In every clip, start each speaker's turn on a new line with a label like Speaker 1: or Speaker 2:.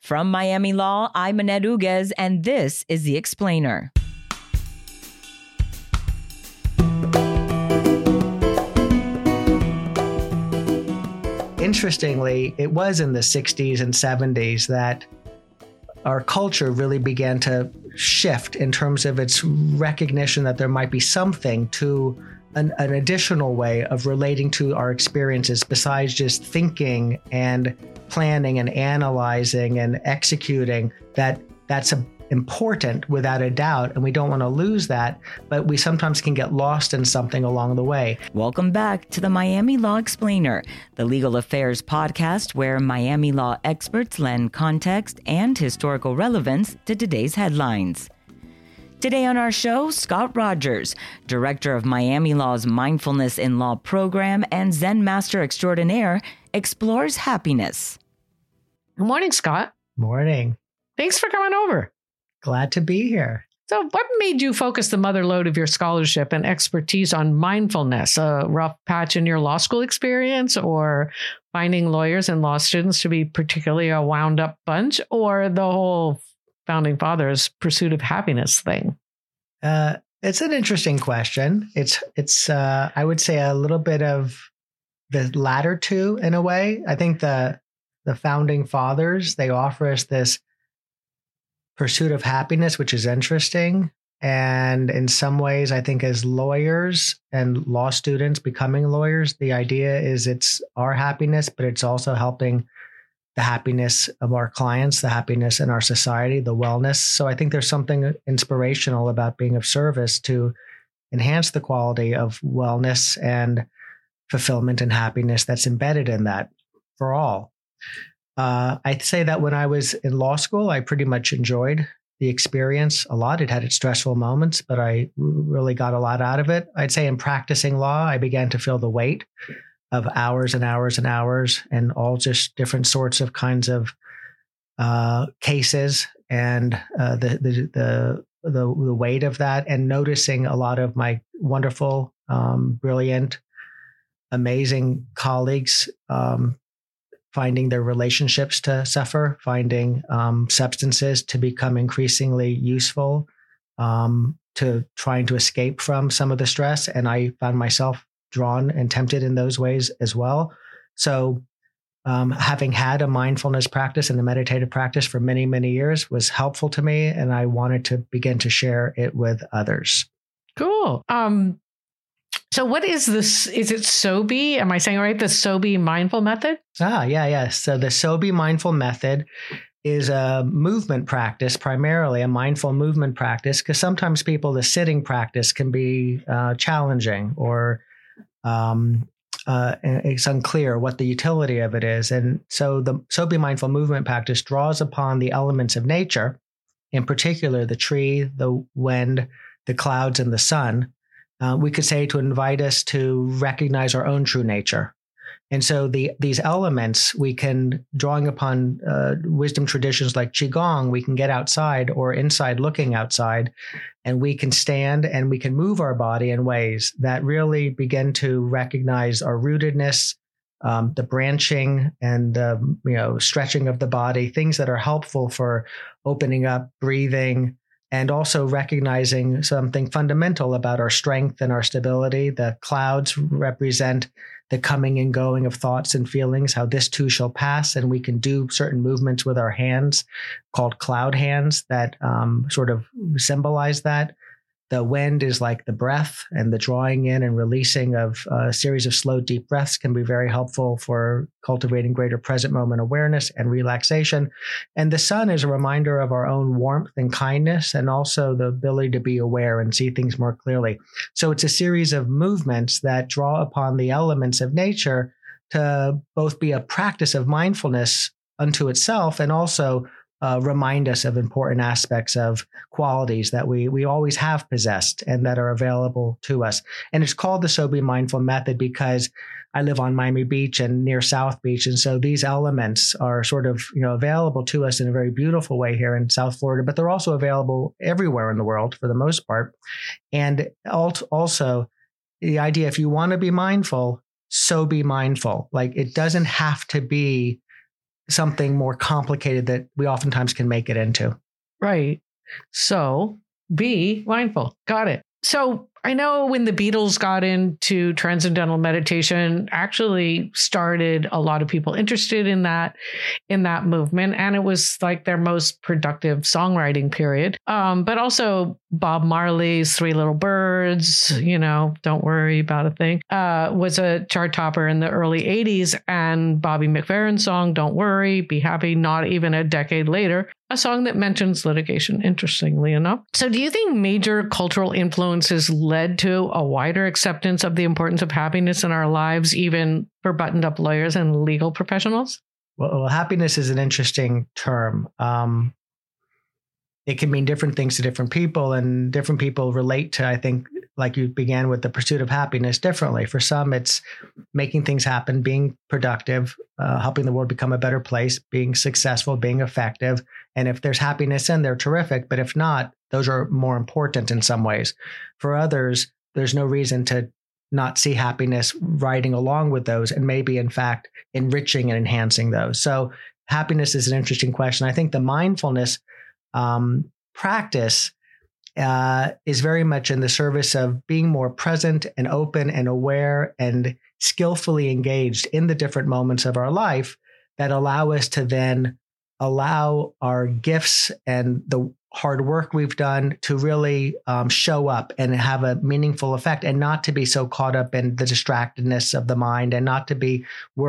Speaker 1: From Miami Law, I'm Annette Uguez, and this is The Explainer.
Speaker 2: Interestingly, it was in the 60s and 70s that our culture really began to shift in terms of its recognition that there might be something to an additional way of relating to our experiences besides just thinking and planning and analyzing and executing. That's important without a doubt, and we don't want to lose that, but we sometimes can get lost in something along the way.
Speaker 1: Welcome back to the Miami Law Explainer, the legal affairs podcast where Miami law experts lend context and historical relevance to today's headlines. Today on our show, Scott Rogers, director of Miami Law's Mindfulness in Law program and Zen master extraordinaire, explores happiness.
Speaker 3: Good morning, Scott.
Speaker 2: Morning.
Speaker 3: Thanks for coming over.
Speaker 2: Glad to be here.
Speaker 3: So what made you focus the mother lode of your scholarship and expertise on mindfulness? A rough patch in your law school experience, or finding lawyers and law students to be particularly a wound up bunch, or the whole founding fathers' pursuit of happiness thing?
Speaker 2: It's an interesting question. It's I would say a little bit of the latter two in a way. I think the founding fathers, they offer us this pursuit of happiness, which is interesting. And in some ways, I think as lawyers and law students becoming lawyers, the idea is it's our happiness, but it's also helping the happiness of our clients, the happiness in our society, the wellness. So I think there's something inspirational about being of service to enhance the quality of wellness and fulfillment and happiness that's embedded in that for all. I'd say that when I was in law school, I pretty much enjoyed the experience a lot. It had its stressful moments, but I really got a lot out of it. I'd say in practicing law, I began to feel the weight of hours and hours and hours and all just different sorts of kinds of cases and the weight of that, and noticing a lot of my wonderful, brilliant, amazing colleagues finding their relationships to suffer, finding substances to become increasingly useful, to trying to escape from some of the stress. And I found myself drawn and tempted in those ways as well. So having had a mindfulness practice and a meditative practice for many, many years was helpful to me. And I wanted to begin to share it with others.
Speaker 3: Cool. So what is this? Is it SOBI? Am I saying it right? The SOBI mindful method?
Speaker 2: Yeah. So the SOBI mindful method is a movement practice, primarily a mindful movement practice, because sometimes the sitting practice can be challenging, or it's unclear what the utility of it is. And so the SOBI mindful movement practice draws upon the elements of nature, in particular the tree, the wind, the clouds, and the sun. We could say to invite us to recognize our own true nature. And so these elements, we can, drawing upon wisdom traditions like Qigong, we can get outside or inside looking outside, and we can stand and we can move our body in ways that really begin to recognize our rootedness, the branching and stretching of the body, things that are helpful for opening up, breathing, and also recognizing something fundamental about our strength and our stability. The clouds represent the coming and going of thoughts and feelings, how this too shall pass. And we can do certain movements with our hands called cloud hands that sort of symbolize that. The wind is like the breath, and the drawing in and releasing of a series of slow, deep breaths can be very helpful for cultivating greater present moment awareness and relaxation. And the sun is a reminder of our own warmth and kindness, and also the ability to be aware and see things more clearly. So it's a series of movements that draw upon the elements of nature to both be a practice of mindfulness unto itself, and also remind us of important aspects of qualities that we always have possessed and that are available to us. And it's called the SOBI Mindful Method because I live on Miami Beach and near South Beach. And so these elements are sort of, available to us in a very beautiful way here in South Florida, but they're also available everywhere in the world for the most part. And also the idea, if you want to be mindful, so be mindful. Like, it doesn't have to be something more complicated that we oftentimes can make it into.
Speaker 3: Right. So be mindful. Got it. So I know when the Beatles got into transcendental meditation, actually started a lot of people interested in that movement. And it was like their most productive songwriting period. But also Bob Marley's Three Little Birds, Don't Worry About a Thing, was a chart topper in the early 80s. And Bobby McFerrin's song, Don't Worry, Be Happy, not even a decade later, a song that mentions litigation, interestingly enough. So do you think major cultural influences led to a wider acceptance of the importance of happiness in our lives, even for buttoned up lawyers and legal professionals?
Speaker 2: Well, happiness is an interesting term. It can mean different things to different people, and different people relate to, I think, like you began with, the pursuit of happiness differently. For some, it's making things happen, being productive, helping the world become a better place, being successful, being effective. And if there's happiness in there, terrific. But if not, those are more important in some ways. For others, there's no reason to not see happiness riding along with those, and maybe, in fact, enriching and enhancing those. So happiness is an interesting question. I think the mindfulness practice is very much in the service of being more present and open and aware and skillfully engaged in the different moments of our life that allow us to then allow our gifts and the hard work we've done to really show up and have a meaningful effect, and not to be so caught up in the distractedness of the mind, and not to be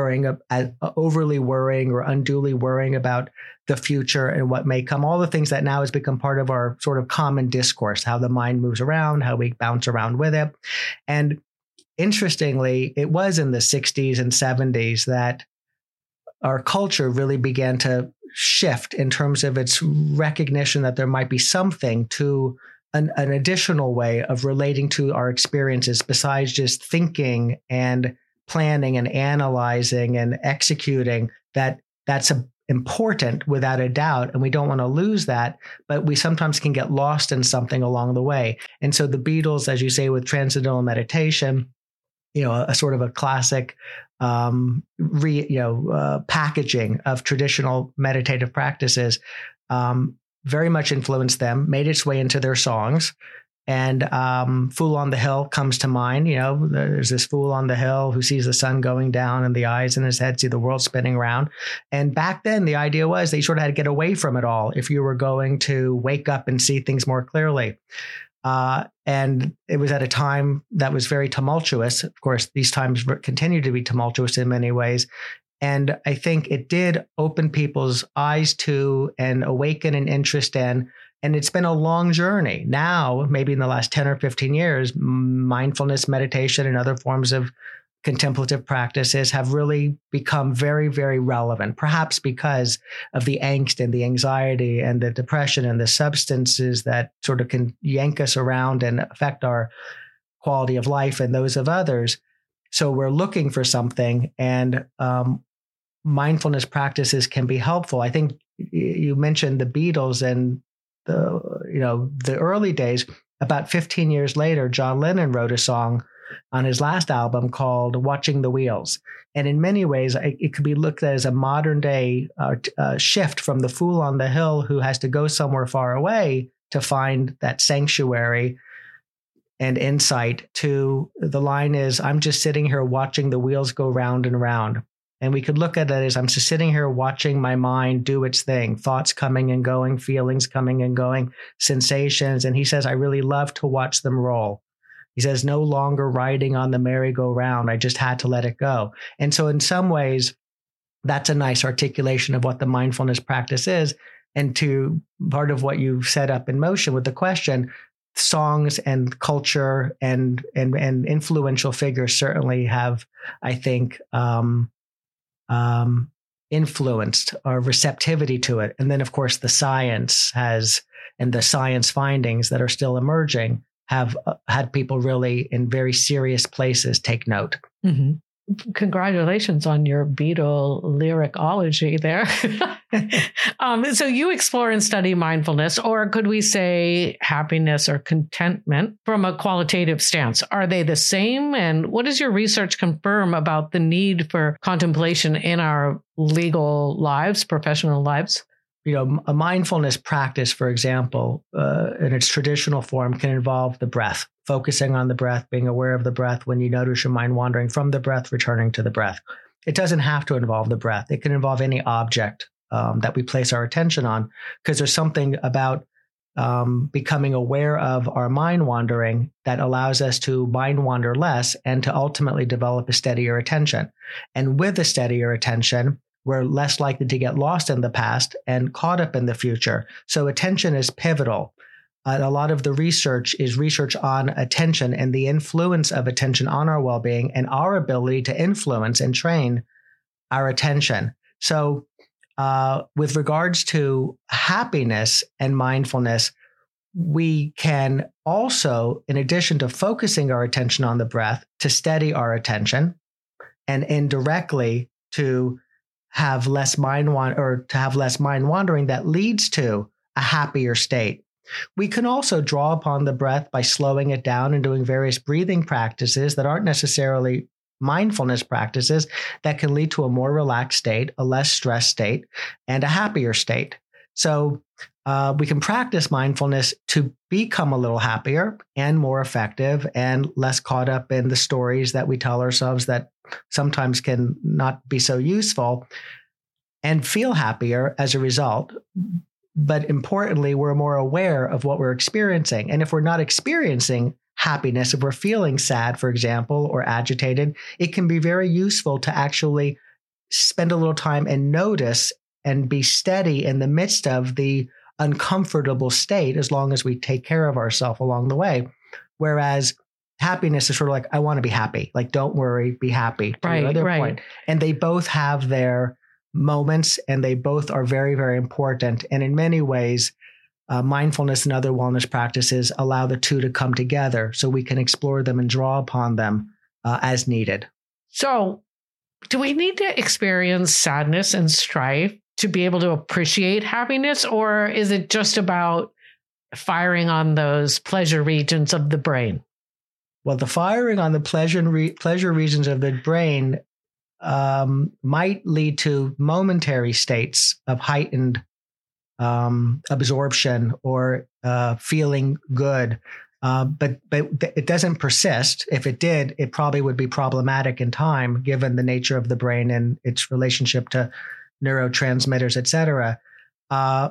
Speaker 2: overly worrying or unduly worrying about the future and what may come. All the things that now has become part of our sort of common discourse, how the mind moves around, how we bounce around with it. And interestingly, it was in the 60s and 70s that our culture really began to shift in terms of its recognition that there might be something to an additional way of relating to our experiences besides just thinking and planning and analyzing and executing. That's important without a doubt, and we don't want to lose that, but we sometimes can get lost in something along the way. And so the Beatles, as you say, with transcendental meditation, a sort of a classic packaging of traditional meditative practices, very much influenced them, made its way into their songs. And Fool on the Hill comes to mind. There's this fool on the hill who sees the sun going down and the eyes in his head see the world spinning around. And back then, the idea was they sort of had to get away from it all if you were going to wake up and see things more clearly. And it was at a time that was very tumultuous. Of course, these times continue to be tumultuous in many ways. And I think it did open people's eyes to and awaken an interest in. And it's been a long journey. Now, maybe in the last 10 or 15 years, mindfulness, meditation, and other forms of contemplative practices have really become very, very relevant, perhaps because of the angst and the anxiety and the depression and the substances that sort of can yank us around and affect our quality of life and those of others. So we're looking for something, and mindfulness practices can be helpful. I think you mentioned the Beatles and the early days. About 15 years later, John Lennon wrote a song on his last album called Watching the Wheels. And in many ways, it could be looked at as a modern day shift from the fool on the hill who has to go somewhere far away to find that sanctuary and insight, to the line is, I'm just sitting here watching the wheels go round and round. And we could look at it as, I'm just sitting here watching my mind do its thing, thoughts coming and going, feelings coming and going, sensations. And he says, I really love to watch them roll. He says, no longer riding on the merry-go-round. I just had to let it go. And so in some ways, that's a nice articulation of what the mindfulness practice is. And to part of what you've set up in motion with the question, songs and culture and influential figures certainly have, I think, influenced our receptivity to it. And then, of course, the science has, and the science findings that are still emerging have had people really in very serious places take note.
Speaker 3: Mm-hmm. Congratulations on your Beatle lyricology there. So you explore and study mindfulness, or could we say happiness or contentment from a qualitative stance? Are they the same? And what does your research confirm about the need for contemplation in our legal lives, professional lives?
Speaker 2: A mindfulness practice, for example, in its traditional form, can involve the breath, focusing on the breath, being aware of the breath when you notice your mind wandering from the breath, returning to the breath. It doesn't have to involve the breath. It can involve any object that we place our attention on, because there's something about becoming aware of our mind wandering that allows us to mind wander less and to ultimately develop a steadier attention. And with a steadier attention, we're less likely to get lost in the past and caught up in the future. So attention is pivotal. A lot of the research is research on attention and the influence of attention on our well-being and our ability to influence and train our attention. So with regards to happiness and mindfulness, we can also, in addition to focusing our attention on the breath, to steady our attention and indirectly to have less mind wandering that leads to a happier state. We can also draw upon the breath by slowing it down and doing various breathing practices that aren't necessarily mindfulness practices that can lead to a more relaxed state, a less stressed state, and a happier state. So we can practice mindfulness to become a little happier and more effective and less caught up in the stories that we tell ourselves that sometimes can not be so useful, and feel happier as a result. But importantly, we're more aware of what we're experiencing. And if we're not experiencing happiness, if we're feeling sad, for example, or agitated, it can be very useful to actually spend a little time and notice and be steady in the midst of the uncomfortable state, as long as we take care of ourselves along the way. Whereas happiness is sort of like, I want to be happy. Like, don't worry, be happy.
Speaker 3: Right.
Speaker 2: Point. And they both have their moments, and they both are very, very important. And in many ways, mindfulness and other wellness practices allow the two to come together so we can explore them and draw upon them as needed.
Speaker 3: So do we need to experience sadness and strife to be able to appreciate happiness? Or is it just about firing on those pleasure regions of the brain?
Speaker 2: Well, the firing on the pleasure regions of the brain might lead to momentary states of heightened absorption or feeling good. But it doesn't persist. If it did, it probably would be problematic in time, given the nature of the brain and its relationship to neurotransmitters, et cetera. I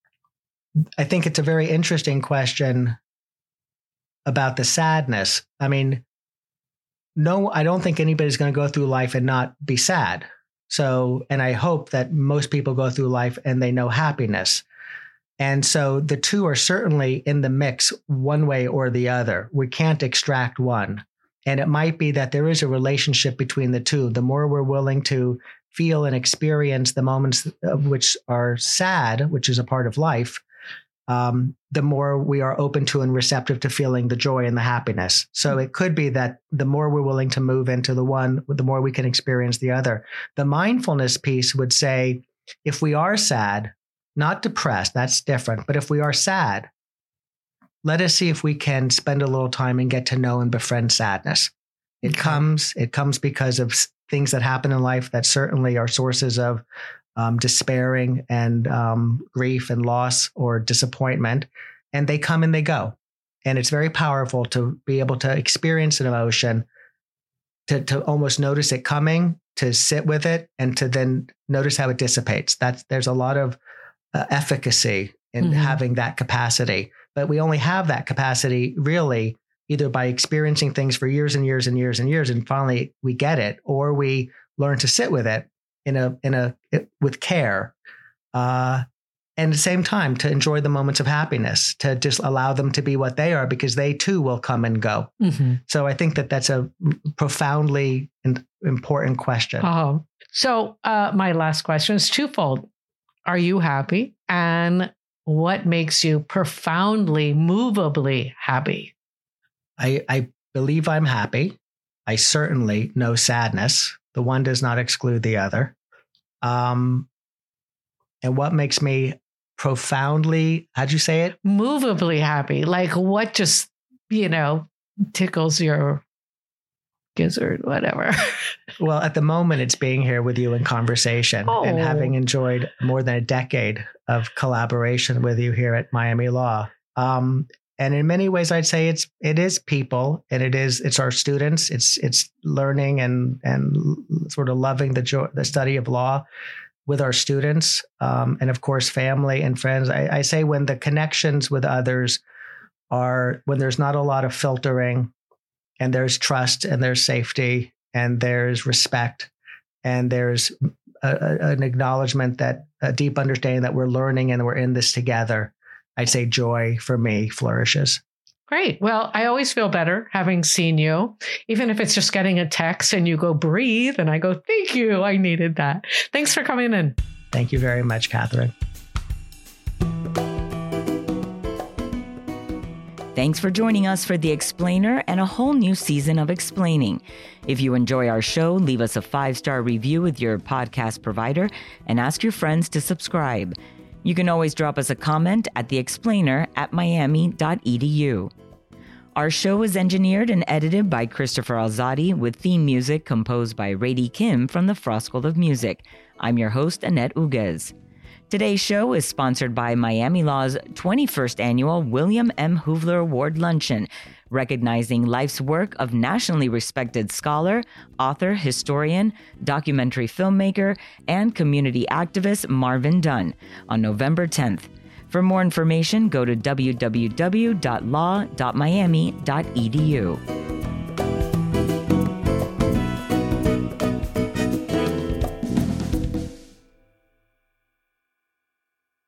Speaker 2: think it's a very interesting question about the sadness. I mean, no, I don't think anybody's going to go through life and not be sad. So, and I hope that most people go through life and they know happiness. And so the two are certainly in the mix one way or the other. We can't extract one. And it might be that there is a relationship between the two. The more we're willing to feel and experience the moments of which are sad, which is a part of life, the more we are open to and receptive to feeling the joy and the happiness. So it could be that the more we're willing to move into the one, the more we can experience the other. The mindfulness piece would say, if we are sad, not depressed, that's different. But if we are sad, let us see if we can spend a little time and get to know and befriend sadness. It comes because of things that happen in life that certainly are sources of despairing and grief and loss or disappointment. And they come and they go. And it's very powerful to be able to experience an emotion, to almost notice it coming, to sit with it, and to then notice how it dissipates. There's a lot of efficacy in having that capacity. But we only have that capacity really either by experiencing things for years and years and years and years, and finally we get it, or we learn to sit with it with care, and at the same time to enjoy the moments of happiness, to just allow them to be what they are, because they too will come and go. So I think that that's a profoundly important question.
Speaker 3: So my last question is twofold. Are you happy? And what makes you profoundly, movably happy?
Speaker 2: I believe I'm happy. I certainly know sadness. The one does not exclude the other. And what makes me profoundly, how'd you say it?
Speaker 3: Movably happy. Like what just, tickles your gizzard, whatever.
Speaker 2: Well, at the moment, it's being here with you in conversation and having enjoyed more than a decade of collaboration with you here at Miami Law. And in many ways, I'd say it is people, and it's our students. It's learning and sort of loving the study of law with our students, and of course, family and friends. I say when the connections with others when there's not a lot of filtering, and there's trust, and there's safety, and there's respect, and there's an acknowledgement that a deep understanding that we're learning and we're in this together. I'd say joy for me flourishes.
Speaker 3: Great. Well, I always feel better having seen you, even if it's just getting a text and you go breathe and I go, thank you. I needed that. Thanks for coming in.
Speaker 2: Thank you very much, Catherine.
Speaker 1: Thanks for joining us for The Explainer and a whole new season of Explaining. If you enjoy our show, leave us a 5-star review with your podcast provider and ask your friends to subscribe. You can always drop us a comment at theexplainer@miami.edu. Our show is engineered and edited by Christopher Alzadi with theme music composed by Rady Kim from the Frost School of Music. I'm your host, Annette Uguez. Today's show is sponsored by Miami Law's 21st Annual William M. Hoovler Award Luncheon, recognizing life's work of nationally respected scholar, author, historian, documentary filmmaker, and community activist Marvin Dunn on November 10th. For more information, go to www.law.miami.edu.